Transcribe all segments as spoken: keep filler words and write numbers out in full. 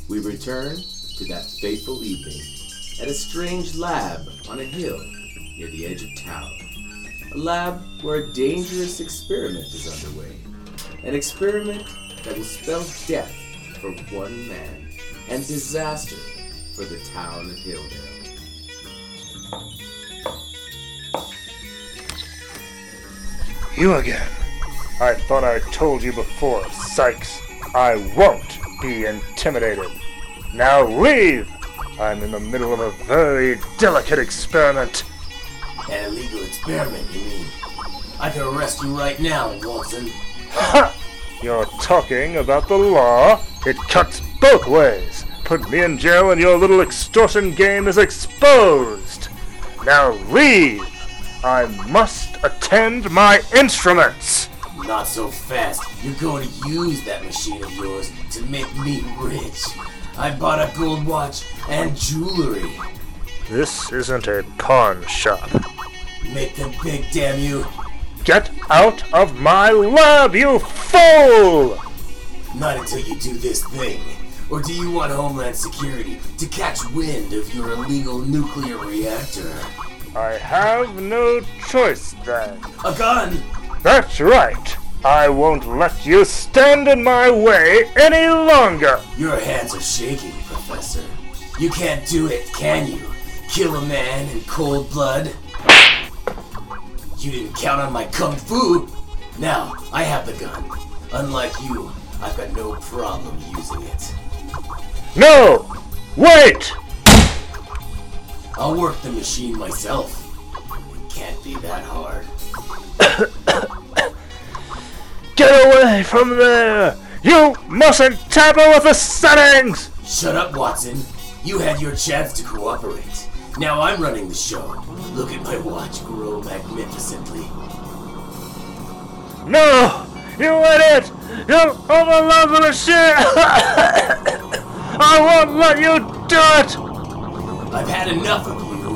we return to that fateful evening at a strange lab on a hill near the edge of town. A lab where a dangerous experiment is underway. An experiment that will spell death for one man and disaster for the town of Hilldale. You again. I thought I told you before, Sykes. I won't be intimidated. Now leave! I'm in the middle of a very delicate experiment. An illegal experiment, you mean? I can arrest you right now, Watson. Ha! You're talking about the law. It cuts both ways. Put me in jail and your little extortion game is exposed. Now leave! I must attend my instruments! Not so fast. You're going to use that machine of yours to make me rich. I bought a gold watch and jewelry. This isn't a pawn shop. Make them big, damn you. Get out of my lab, you fool! Not until you do this thing. Or do you want Homeland Security to catch wind of your illegal nuclear reactor? I have no choice then. A gun! That's right. I won't let you stand in my way any longer. Your hands are shaking, Professor. You can't do it, can you? Kill a man in cold blood? You didn't count on my kung fu. Now, I have the gun. Unlike you, I've got no problem using it. No! Wait! I'll work the machine myself. It can't be that hard. Get away from there! You mustn't tamper with the settings! Shut up, Watson. You had your chance to cooperate. Now I'm running the show. Look at my watch grow magnificently. No! You idiot! You'll overload the machine! I won't let you do it! I've had enough of you.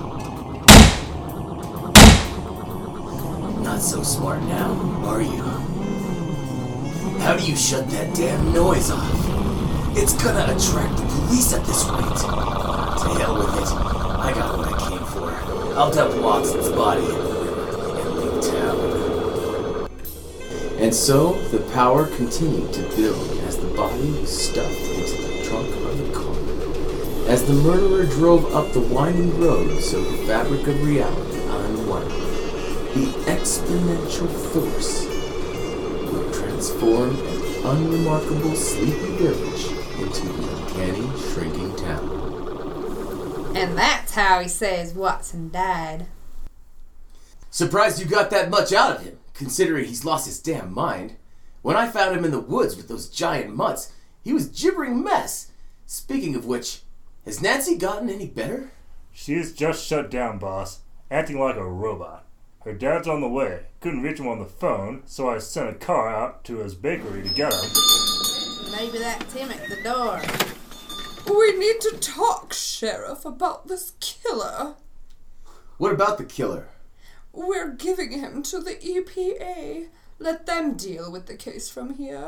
Not so smart now, are you? How do you shut that damn noise off? It's gonna attract the police at this rate. To hell with it. I got what I came for. I'll dump Watson's body in the river and leave town. And so, the power continued to build as the body was stuffed into the trunk of the car. As the murderer drove up the winding road, so the fabric of reality unwound. The exponential force would transform an unremarkable sleepy village into the uncanny shrinking town. And that's how he says Watson died. Surprised you got that much out of him, considering he's lost his damn mind. When I found him in the woods with those giant mutts, he was gibbering mess. Speaking of which, has Nancy gotten any better? She's just shut down, boss. Acting like a robot. Her dad's on the way. Couldn't reach him on the phone, so I sent a car out to his bakery to get him. Maybe that's him at the door. We need to talk, Sheriff, about this killer. What about the killer? We're giving him to the E P A. Let them deal with the case from here.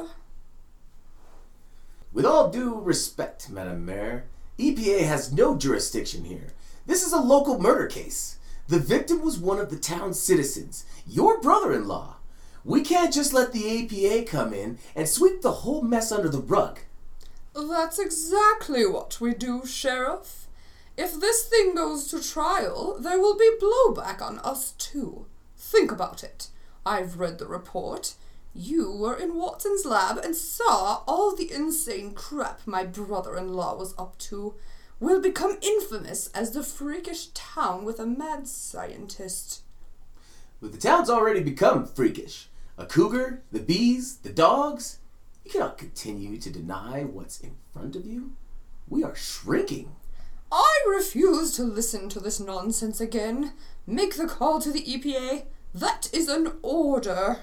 With all due respect, Madam Mayor, E P A has no jurisdiction here. This is a local murder case. The victim was one of the town's citizens, your brother-in-law. We can't just let the E P A come in and sweep the whole mess under the rug. That's exactly what we do, Sheriff. If this thing goes to trial, there will be blowback on us too. Think about it. I've read the report. You were in Watson's lab and saw all the insane crap my brother-in-law was up to. We'll become infamous as the freakish town with a mad scientist. But the town's already become freakish. A cougar, the bees, the dogs. You cannot continue to deny what's in front of you. We are shrinking. I refuse to listen to this nonsense again. Make the call to the E P A. That is an order.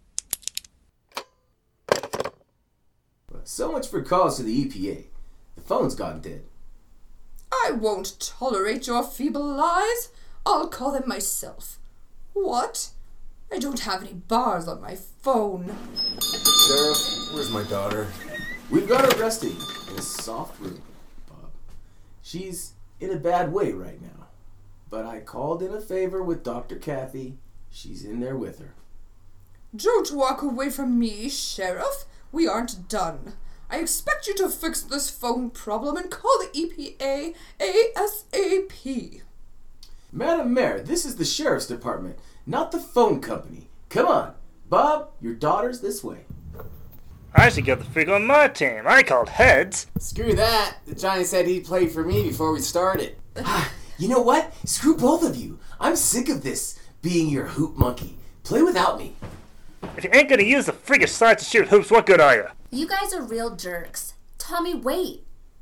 So much for calls to the E P A. The phone's gone dead. I won't tolerate your feeble lies. I'll call them myself. What? I don't have any bars on my phone. Sheriff, where's my daughter? We've got her arrested. in a soft room, Bob. She's in a bad way right now. But I called in a favor with Doctor Kathy. She's in there with her. Don't walk away from me, Sheriff. We aren't done. I expect you to fix this phone problem and call the E P A ASAP. Madam Mayor, this is the Sheriff's Department, not the phone company. Come on. Bob, your daughter's this way. I should get the freak on my team. I called heads. Screw that. Johnny said he'd play for me before we started. You know what? Screw both of you. I'm sick of this being your hoop monkey. Play without me. If you ain't gonna use the freakish size to shoot hoops, what good are you? You guys are real jerks. Tommy, wait.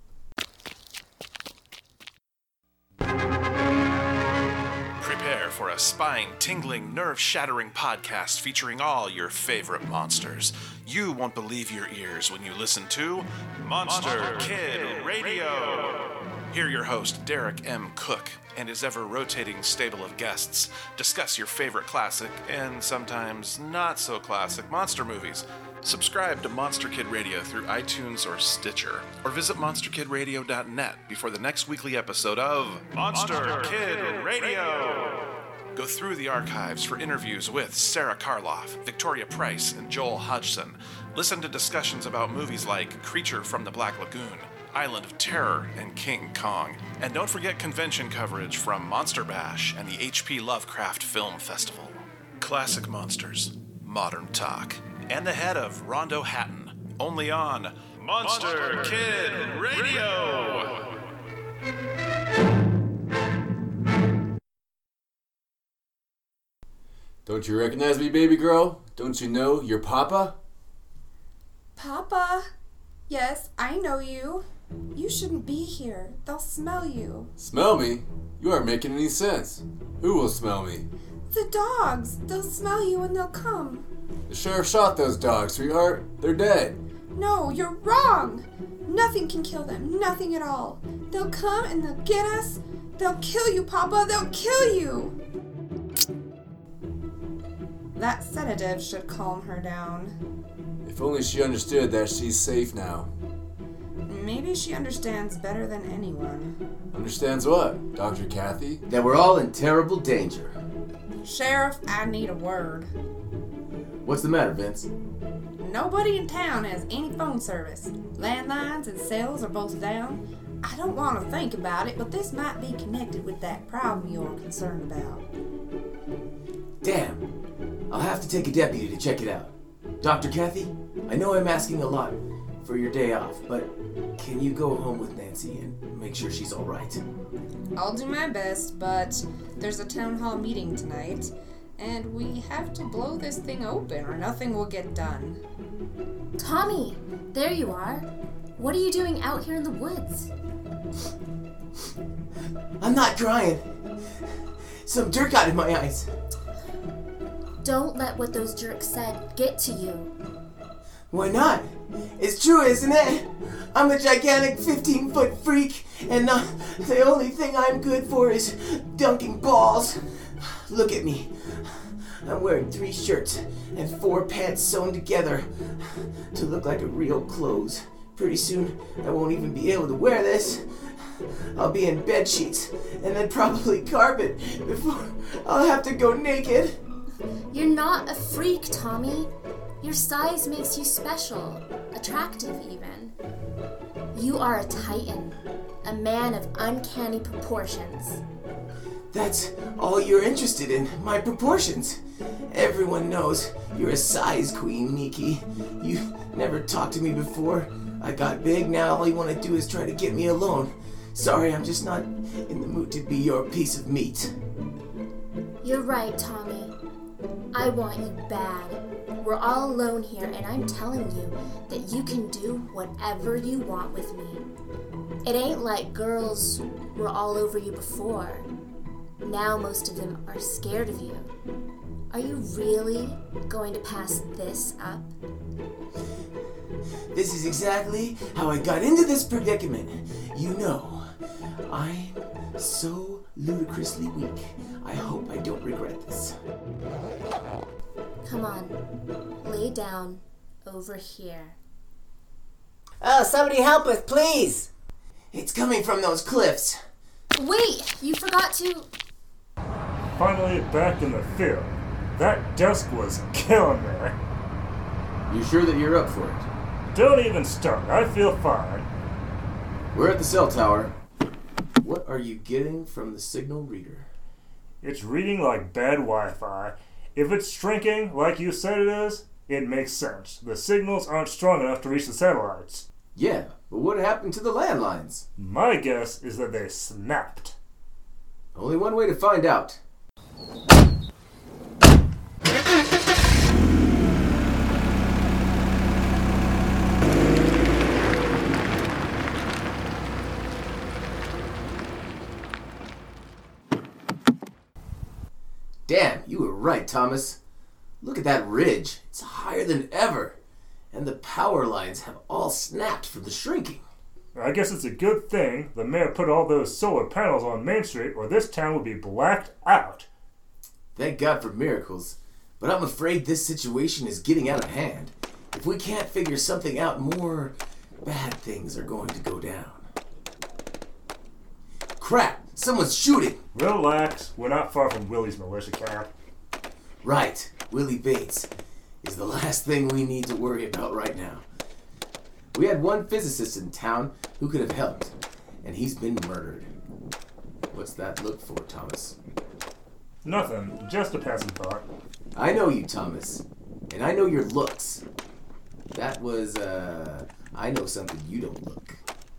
Prepare for a spine-tingling, nerve-shattering podcast featuring all your favorite monsters. You won't believe your ears when you listen to Monster, Monster Kid, Kid Radio. Hear your host, Derek M. Cook, and his ever-rotating stable of guests discuss your favorite classic and sometimes not-so-classic monster movies. Subscribe to Monster Kid Radio through iTunes or Stitcher, or visit monster kid radio dot net before the next weekly episode of Monster, Monster Kid, Kid Radio. Go through the archives for interviews with Sarah Karloff, Victoria Price, and Joel Hodgson. Listen to discussions about movies like Creature from the Black Lagoon, Island of Terror, and King Kong. And don't forget convention coverage from Monster Bash and the H P Lovecraft Film Festival. Classic monsters, modern talk, and the head of Rondo Hatton, only on Monster, Monster Kid Radio. Don't you recognize me, baby girl? Don't you know your papa? Papa? Yes, I know you. You shouldn't be here. They'll smell you. Smell me? You aren't making any sense. Who will smell me? The dogs. They'll smell you and they'll come. The sheriff shot those dogs, sweetheart. They're dead. No, you're wrong. Nothing can kill them. Nothing at all. They'll come and they'll get us. They'll kill you, Papa. They'll kill you. That sedative should calm her down. If only she understood that she's safe now. Maybe she understands better than anyone. Understands what, Doctor Kathy? That we're all in terrible danger. Sheriff, I need a word. What's the matter, Vince? Nobody in town has any phone service. Landlines and cells are both down. I don't want to think about it, but this might be connected with that problem you're concerned about. Damn. I'll have to take a deputy to check it out. Doctor Kathy, I know I'm asking a lot for your day off, but can you go home with Nancy and make sure she's all right? I'll do my best, but there's a town hall meeting tonight, and we have to blow this thing open or nothing will get done. Tommy, there you are. What are you doing out here in the woods? I'm not crying. Some dirt got in my eyes. Don't let what those jerks said get to you. Why not? It's true, isn't it? I'm a gigantic fifteen-foot freak, and uh, the only thing I'm good for is dunking balls. Look at me. I'm wearing three shirts and four pants sewn together to look like a real clothes. Pretty soon, I won't even be able to wear this. I'll be in bed sheets and then probably carpet before I'll have to go naked. You're not a freak, Tommy. Your size makes you special, attractive even. You are a titan, a man of uncanny proportions. That's all you're interested in, my proportions. Everyone knows you're a size queen, Nikki. You never talked to me before. I got big, now all you want to do is try to get me alone. Sorry, I'm just not in the mood to be your piece of meat. You're right, Tommy. I want you bad. We're all alone here, and I'm telling you that you can do whatever you want with me. It ain't like girls were all over you before. Now most of them are scared of you. Are you really going to pass this up? This is exactly how I got into this predicament. You know, I'm so ludicrously weak. I hope I don't regret this. Come on, lay down over here. Oh, somebody help us, please! It's coming from those cliffs. Wait, you forgot to... Finally back in the field. That desk was killing me. You sure that you're up for it? Don't even start. I feel fine. We're at the cell tower. What are you getting from the signal reader? It's reading like bad Wi-Fi. If it's shrinking like you said it is, it makes sense. The signals aren't strong enough to reach the satellites. Yeah, but what happened to the landlines? My guess is that they snapped. Only one way to find out. Damn, you were right, Thomas. Look at that ridge. It's higher than ever. And the power lines have all snapped from the shrinking. I guess it's a good thing the mayor put all those solar panels on Main Street, or this town would be blacked out. Thank God for miracles. But I'm afraid this situation is getting out of hand. If we can't figure something out, more bad things are going to go down. Crap! Someone's shooting! Relax. We're not far from Willie's militia camp. Right. Willie Bates is the last thing we need to worry about right now. We had one physicist in town who could have helped, and he's been murdered. What's that look for, Thomas? Nothing. Just a passing thought. I know you, Thomas. And I know your looks. That was, uh... I know something you don't look.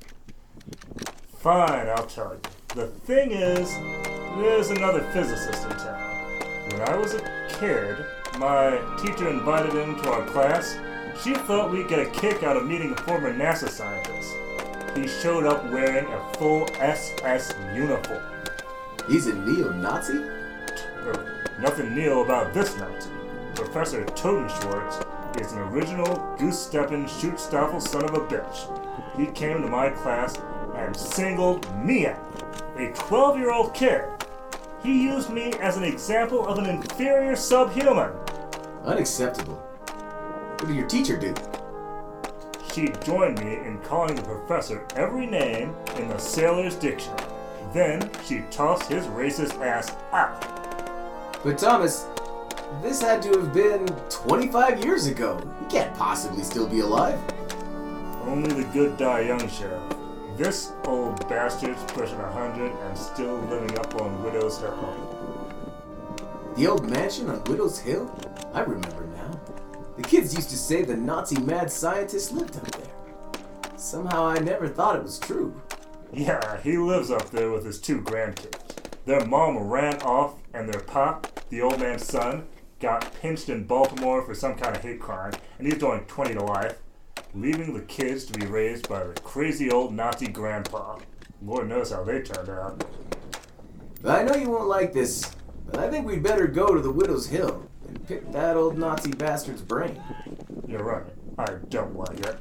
Fine, I'll tell you. The thing is, there's another physicist in town. When I was a kid, my teacher invited him to our class. She thought we'd get a kick out of meeting a former NASA scientist. He showed up wearing a full S S uniform. He's a neo-Nazi? Er, nothing neo about this Nazi. Professor Totenschwartz is an original goose-stepping, shoot-stoffel son of a bitch. He came to my class and singled me out, a twelve-year-old kid. He used me as an example of an inferior subhuman. Unacceptable. What did your teacher do? She joined me in calling the professor every name in the sailor's dictionary. Then she tossed his racist ass out. But Thomas, this had to have been twenty-five years ago. He can't possibly still be alive. Only the good die young, Sheriff. This old bastard's pushing a hundred and still living up on Widow's Hill. The old mansion on Widow's Hill? I remember now. The kids used to say the Nazi mad scientist lived up there. Somehow I never thought it was true. Yeah, he lives up there with his two grandkids. Their mom ran off, and their pop, the old man's son, got pinched in Baltimore for some kind of hate crime, and he's doing twenty to life, leaving the kids to be raised by the crazy old Nazi grandpa. Lord knows how they turned out. I know you won't like this, but I think we'd better go to the Widow's Hill and pick that old Nazi bastard's brain. You're right. I don't like it.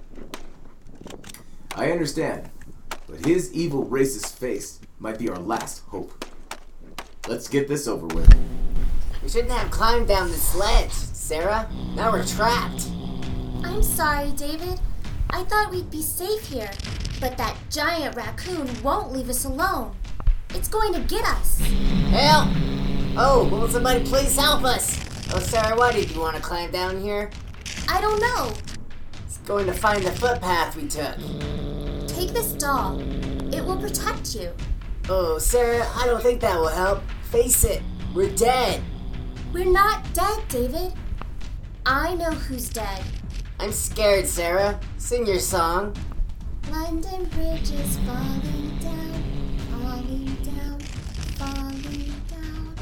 I understand, but his evil racist face might be our last hope. Let's get this over with. We shouldn't have climbed down this ledge, Sarah. Now we're trapped. I'm sorry, David. I thought we'd be safe here, but that giant raccoon won't leave us alone. It's going to get us. Help! Oh, will somebody please help us? Oh, Sarah, why did you want to climb down here? I don't know. It's going to find the footpath we took. Take this doll. It will protect you. Oh, Sarah, I don't think that will help. Face it, we're dead. We're not dead, David. I know who's dead. I'm scared, Sarah. Sing your song. London Bridge is falling down, falling down, falling down.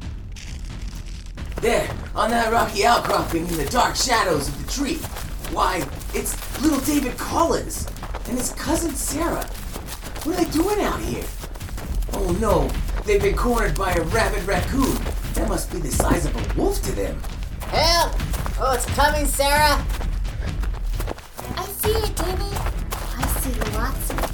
There, on that rocky outcropping in the dark shadows of the tree. Why, it's little David Collins and his cousin Sarah. What are they doing out here? Oh no, they've been cornered by a rabid raccoon. That must be the size of a wolf to them. Help! Oh, it's coming, Sarah! I see it, David. I see lots of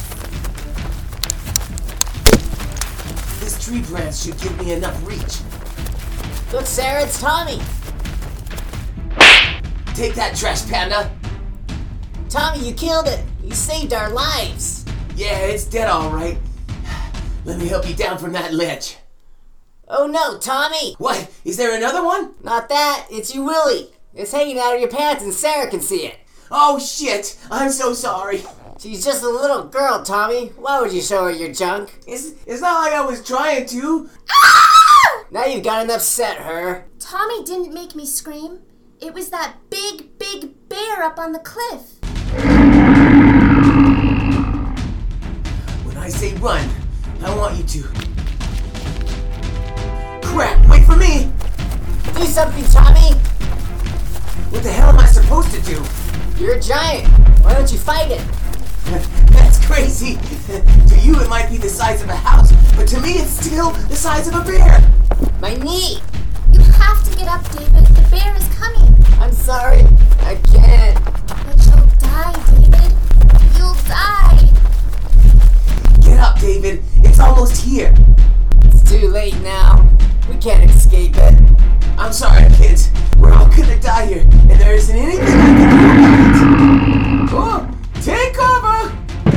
things. This tree branch should give me enough reach. Look, Sarah, it's Tommy! Take that, trash panda! Tommy, you killed it. You saved our lives. Yeah, it's dead all right. Let me help you down from that ledge. Oh no, Tommy! What? Is there another one? Not that. It's your willy. It's hanging out of your pants and Sarah can see it. Oh shit! I'm so sorry. She's just a little girl, Tommy. Why would you show her your junk? It's, it's not like I was trying to. Now you've got to upset her. Tommy didn't make me scream. It was that big, big bear up on the cliff. When I say run, I want you to. Crap, wait for me! Do something, Tommy! What the hell am I supposed to do? You're a giant. Why don't you fight it? That's crazy. To you it might be the size of a house, but to me it's still the size of a bear. My knee! You have to get up, David. The bear is coming. I'm sorry. I can't. But you'll die, David. You'll die. Get up, David. It's almost here. It's too late now. We can't escape it. I'm sorry, kids. We're all gonna die here, and there isn't anything I can do about it. Oh, take cover!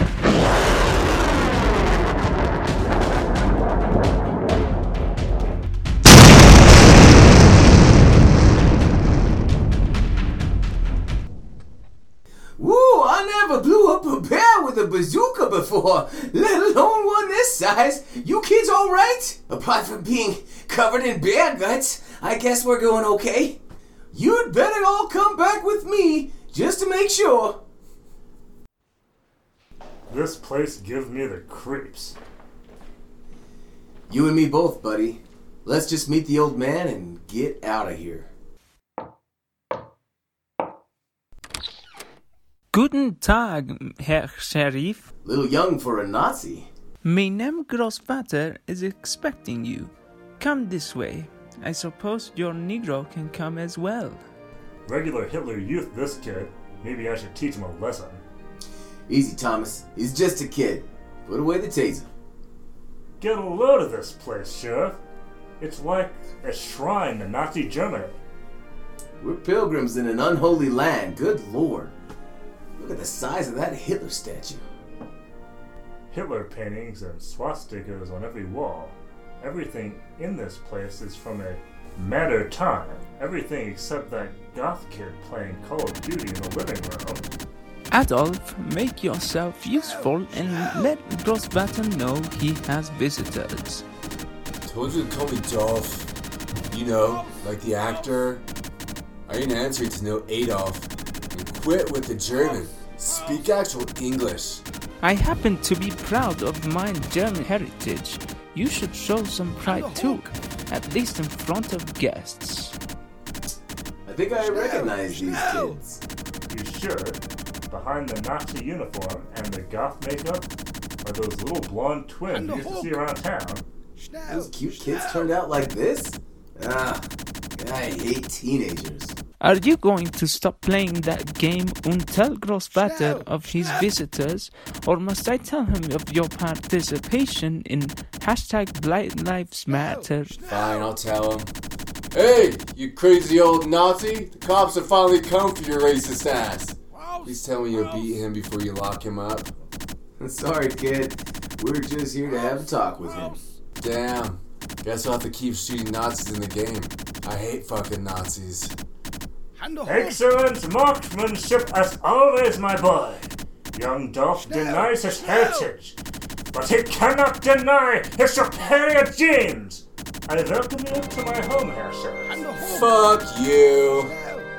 Woo, I never blew up a bear with a bazooka before, let alone one this size. You kids all right? Apart from being covered in bear guts, I guess we're going okay. You'd better all come back with me, just to make sure. This place gives me the creeps. You and me both, buddy. Let's just meet the old man and get out of here. Guten Tag, Herr Sheriff. Little young for a Nazi. My name Grossvater is expecting you. Come this way. I suppose your Negro can come as well. Regular Hitler Youth, this kid. Maybe I should teach him a lesson. Easy, Thomas. He's just a kid. Put away the taser. Get a load of this place, Sheriff. It's like a shrine to Nazi Germany. We're pilgrims in an unholy land. Good Lord. Look at the size of that Hitler statue. Hitler paintings and swastikas on every wall. Everything in this place is from a madder time. Everything except that goth kid playing Call of Duty in the living room. Adolf, make yourself useful and let Grossvater know he has visitors. Told you to call me Dolph. You know, like the actor. I ain't answering to no Adolf. And quit with the German. Speak actual English. I happen to be proud of my German heritage. You should show some pride too, at least in front of guests. I think I recognize these kids. You should. Behind the Nazi uniform and the goth makeup are those little blonde twins you used to see around town. Those cute kids turned out like this? Ah, I hate teenagers. Are you going to stop playing that game and tell Grossvater of his visitors, or must I tell him of your participation in hashtag Black Lives Matter? Fine, I'll tell him. Hey, you crazy old Nazi! The cops have finally come for your racist ass. Please tell me you'll beat him before you lock him up. Sorry, kid. We're just here to have a talk with him. Damn. Guess I'll have to keep shooting Nazis in the game. I hate fucking Nazis. Excellent marksmanship as always, my boy. Young Dolph denies his heritage, but he cannot deny his superior genes. I welcome you to my home, Herr Sheriff. Fuck you.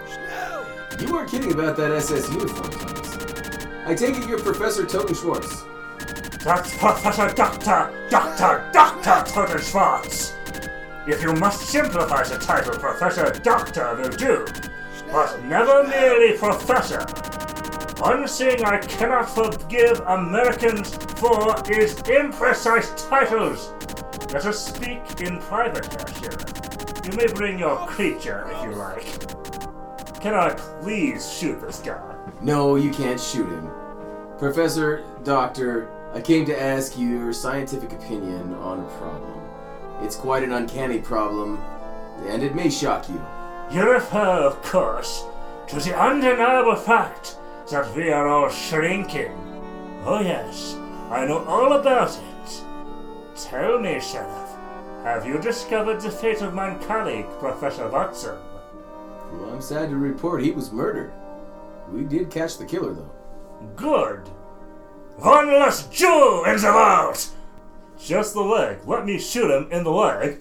You weren't kidding about that S S uniform, Thomas. I take it you're Professor Toten Schwartz. That's Professor Doctor, Doctor, Doctor Toten Schwartz. If you must simplify the title, Professor Doctor will do, but never merely Professor. One thing I cannot forgive Americans for is imprecise titles. Let us speak in private, Herr Sheriff. You may bring your creature if you like. Can I please shoot this guy? No, you can't shoot him. Professor, Doctor, I came to ask you your scientific opinion on a problem. It's quite an uncanny problem, and it may shock you. You refer, of course, to the undeniable fact that we are all shrinking. Oh yes, I know all about it. Tell me, Sheriff, have you discovered the fate of my colleague, Professor Watson? Well, I'm sad to report he was murdered. We did catch the killer, though. Good. One less Jew in the world! Just the leg. Let me shoot him in the leg.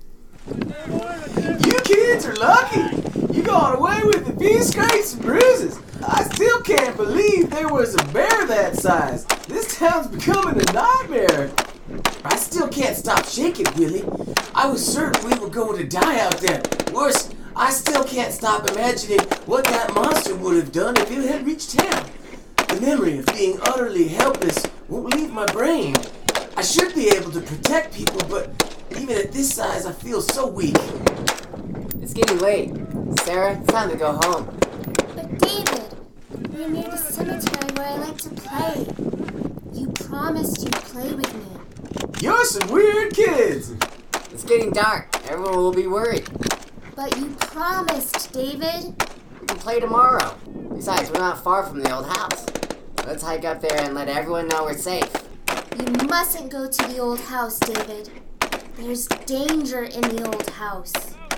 You kids are lucky. You got away with a few scrapes and bruises. I still can't believe there was a bear that size. This town's becoming a nightmare. I still can't stop shaking, Willie. I was certain we were going to die out there. Worse, I still can't stop imagining what that monster would have done if it had reached town. The memory of being utterly helpless won't leave my brain. I should be able to protect people, but even at this size, I feel so weak. It's getting late. Sarah, it's time to go home. But David, we're near the cemetery where I like to play. You promised you'd play with me. You're some weird kids. It's getting dark. Everyone will be worried. But you promised, David. We can play tomorrow. Besides, we're not far from the old house. Let's hike up there and let everyone know we're safe. You mustn't go to the old house, David. There's danger in the old house.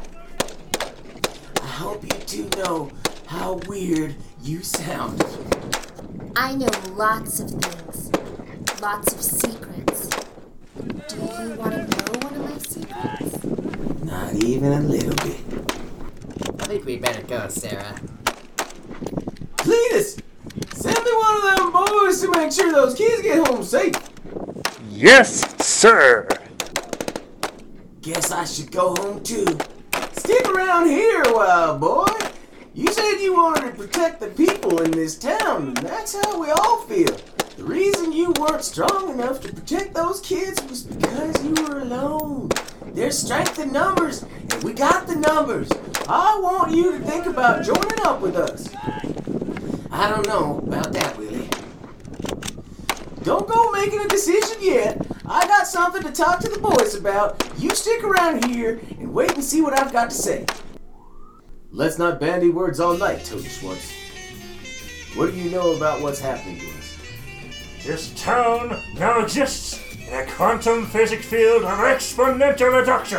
I hope you two know how weird you sound. I know lots of things. Lots of secrets. Do you want to know one of my secrets? Not even a little bit. I think we better go, Sarah. Cletus, send me one of them boys to make sure those kids get home safe. Yes, sir. Guess I should go home too. Stick around here a while, boy. You said you wanted to protect the people in this town, and that's how we all feel. The reason you weren't strong enough to protect those kids was because you were alone. There's strength in numbers, and we got the numbers. I want you to think about joining up with us. I don't know about that, Willie. Don't go making a decision yet. I got something to talk to the boys about. You stick around here and wait and see what I've got to say. Let's not bandy words all night, Toby Schwartz. What do you know about what's happening to us? This town now exists in a quantum physics field of exponential reduction.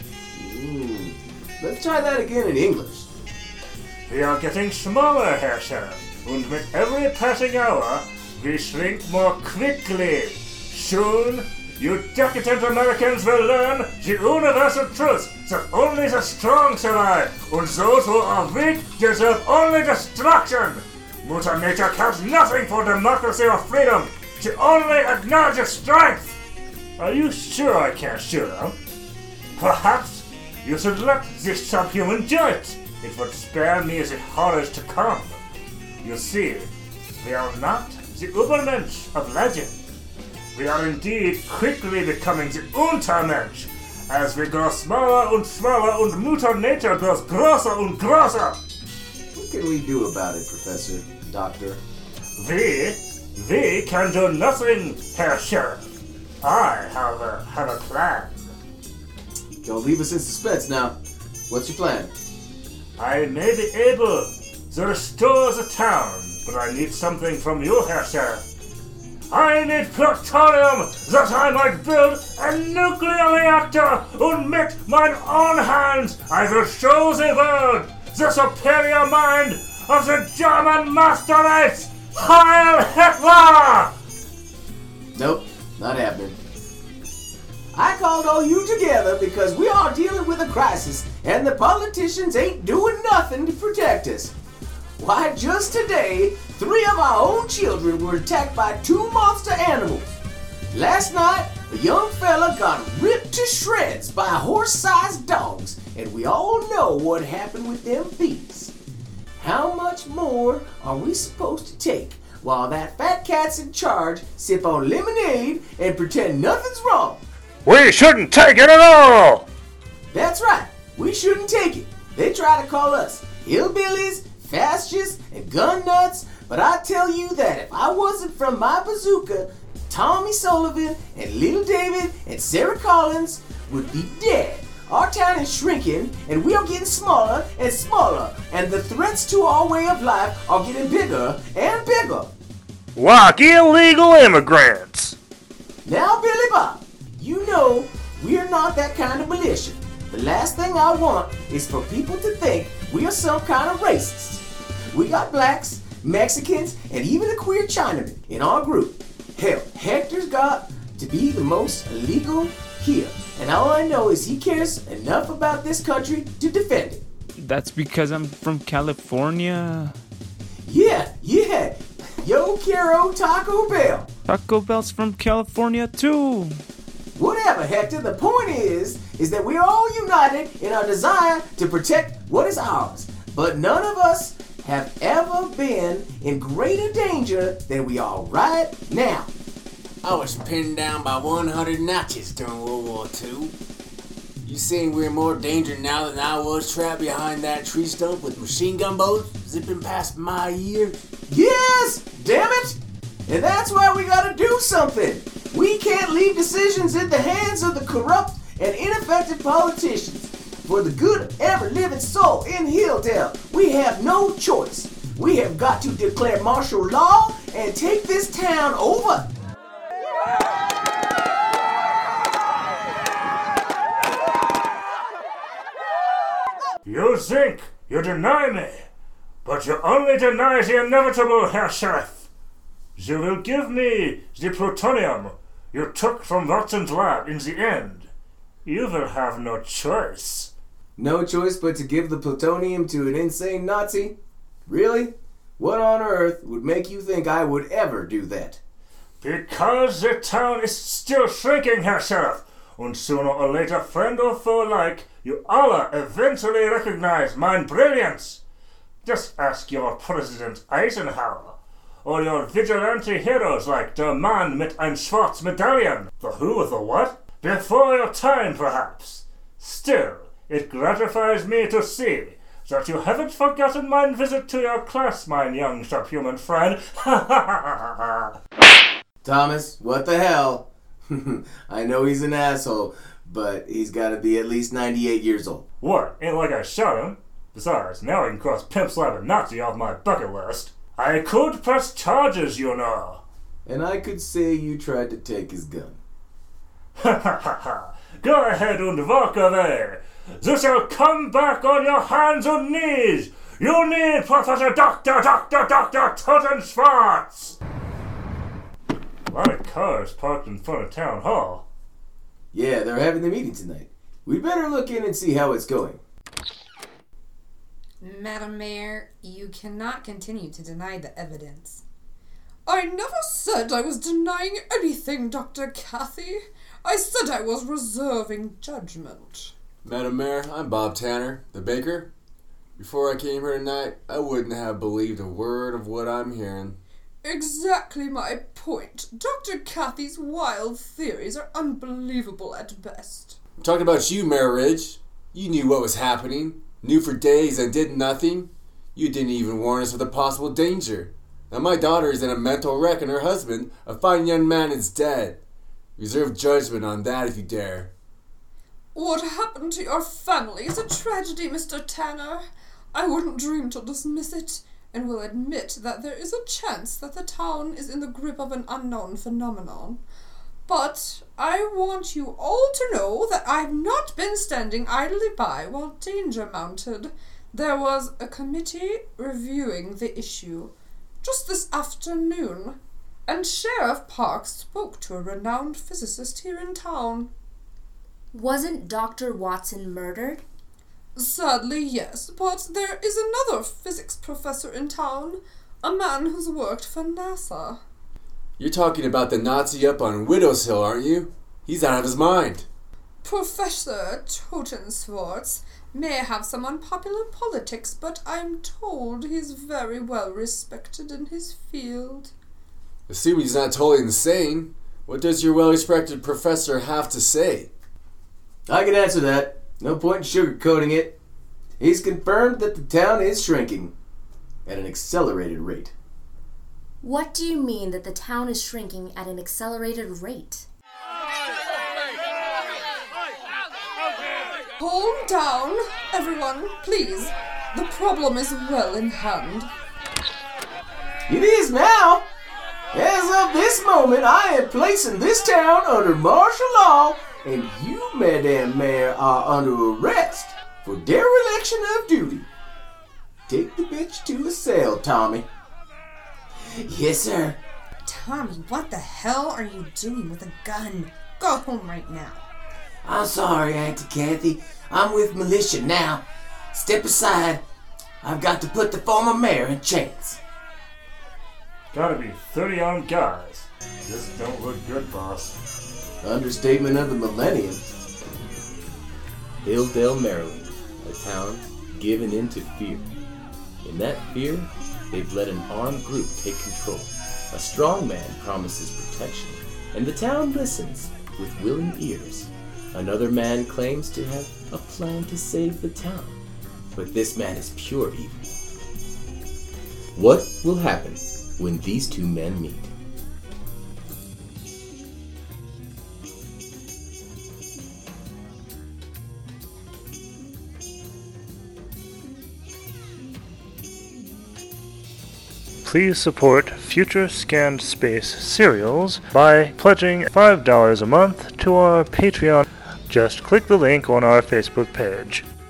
Mm. Let's try that again in English. We are getting smaller, Herr Sheriff, and with every passing hour, we shrink more quickly. Soon, you decadent Americans will learn the universal truth that only the strong survive, and those who are weak deserve only destruction. Mutter Nature cares nothing for democracy or freedom. She only acknowledges strength. Are you sure I can't shoot him? Perhaps you should let this subhuman do it. It would spare me the horrors to come. You see, we are not the Ubermensch of legend. We are indeed quickly becoming the Untermensch, as we grow smaller and smaller and Mutter Nature grows grosser and grosser. What can we do about it, Professor, Doctor? We, we can do nothing, Herr Sheriff. I, however, have a plan. Don't leave us in suspense now. What's your plan? I may be able to restore the town, but I need something from you, Herr Sheriff. I need plutonium that I might build a nuclear reactor and mit mine own hands I will show the world the superior mind of the German master race, Heil Hitler! Nope, not happening. I called all you together because we are dealing with a crisis and the politicians ain't doing nothing to protect us. Why, just today, three of our own children were attacked by two monster animals. Last night, a young fella got ripped to shreds by horse-sized dogs, and we all know what happened with them beasts. How much more are we supposed to take while that fat cat's in charge, sip on lemonade, and pretend nothing's wrong? We shouldn't take it at all! That's right, we shouldn't take it. They try to call us hillbillies, fascists, and gun nuts, but I tell you that if I wasn't from my bazooka, Tommy Sullivan and Little David and Sarah Collins would be dead Our town is shrinking, and we are getting smaller and smaller, and the threats to our way of life are getting bigger and bigger. Like illegal immigrants. Now, Billy Bob, you know we're not that kind of militia. The last thing I want is for people to think we are some kind of racists. We got blacks, Mexicans, and even a queer Chinaman in our group. Hell, Hector's got to be the most illegal here. And all I know is he cares enough about this country to defend it. That's because I'm from California. Yeah, yeah. Yo quiero Taco Bell. Taco Bell's from California too. Whatever, Hector, the point is, is that we're all united in our desire to protect what is ours. But none of us have ever been in greater danger than we are right now. I was pinned down by one hundred Nazis during World War Two. You saying we're in more danger now than I was trapped behind that tree stump with machine gun bullets zipping past my ear? Yes! Damn it! And that's why we gotta do something. We can't leave decisions in the hands of the corrupt and ineffective politicians. For the good of every living soul in Hilldale, we have no choice. We have got to declare martial law and take this town over. You think you deny me, but you only deny the inevitable, Herr Sheriff. You will give me the plutonium you took from Watson's lab in the end. You will have no choice. No choice but to give the plutonium to an insane Nazi? Really? What on earth would make you think I would ever do that? Because the town is still shrinking, Herr Sheriff, and sooner or later, friend or foe alike, you all eventually recognize my brilliance. Just ask your President Eisenhower, or your vigilante heroes like der Mann mit ein Schwarz Medaillen. The who, the what? Before your time, perhaps. Still, it gratifies me to see that you haven't forgotten my visit to your class, my young subhuman friend. Ha ha ha ha! Thomas, what the hell? I know he's an asshole, but he's gotta be at least ninety-eight years old. What? Ain't like I shot him. Besides, now I can cross pimp slap a Nazi off my bucket list. I could press charges, you know. And I could say you tried to take his gun. Ha ha ha ha! Go ahead and walk away. You shall come back on your hands and knees. You need Professor Doctor Doctor Doctor Totenschwartz. A lot of cars parked in front of Town Hall. Yeah, they're having the meeting tonight. We'd better look in and see how it's going. Madam Mayor, you cannot continue to deny the evidence. I never said I was denying anything, Doctor Cathy. I said I was reserving judgment. Madam Mayor, I'm Bob Tanner, the baker. Before I came here tonight, I wouldn't have believed a word of what I'm hearing. Exactly my point. Doctor Cathy's wild theories are unbelievable at best. I'm talking about you, Mayor Ridge. You knew what was happening. Knew for days and did nothing. You didn't even warn us of the possible danger. Now my daughter is in a mental wreck and her husband, a fine young man, is dead. Reserve judgment on that if you dare. What happened to your family is a tragedy, Mister Tanner. I wouldn't dream to dismiss it, and will admit that there is a chance that the town is in the grip of an unknown phenomenon. But I want you all to know that I've not been standing idly by while danger mounted. There was a committee reviewing the issue just this afternoon, and Sheriff Parks spoke to a renowned physicist here in town. Wasn't Doctor Watson murdered? Sadly, yes, but there is another physics professor in town, a man who's worked for NASA. You're talking about the Nazi up on Widow's Hill, aren't you? He's out of his mind. Professor Totenschwartz may have some unpopular politics, but I'm told he's very well respected in his field. Assuming he's not totally insane, what does your well-respected professor have to say? I can answer that. No point in sugarcoating it. He's confirmed that the town is shrinking at an accelerated rate. What do you mean that the town is shrinking at an accelerated rate? Calm down, everyone, please. The problem is well in hand. It is now. As of this moment, I am placing this town under martial law, and you, Madame Mayor, are under arrest for dereliction of duty. Take the bitch to a cell, Tommy. Yes, sir. Tommy, what the hell are you doing with a gun? Go home right now. I'm sorry, Auntie Kathy. I'm with militia now. Step aside. I've got to put the former mayor in chains. Gotta be thirty armed guys. This don't look good, boss. Understatement of the millennium. Hillsdale, Maryland, a town given into fear. In that fear, they've let an armed group take control. A strong man promises protection, and the town listens with willing ears. Another man claims to have a plan to save the town, but this man is pure evil. What will happen when these two men meet? Please support future Scanned Space serials by pledging five dollars a month to our Patreon. Just click the link on our Facebook page.